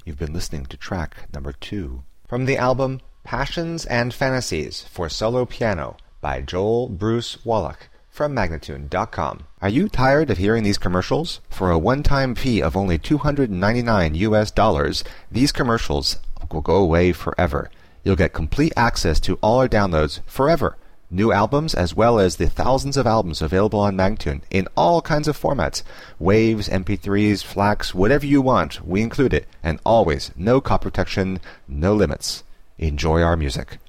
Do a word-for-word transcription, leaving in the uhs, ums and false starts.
You've been listening to track number two from the album Passions and Fantasies for Solo Piano by Joel Bruce Wallach from Magnatune dot com. Are you tired of hearing these commercials? For a one-time fee of only two hundred ninety-nine U S dollars, these commercials will go away forever. You'll get complete access to all our downloads forever. New albums as well as the thousands of albums available on Magnatune in all kinds of formats. Waves, M P threes, FLACs, whatever you want, we include it. And always, no copy protection, no limits. Enjoy our music.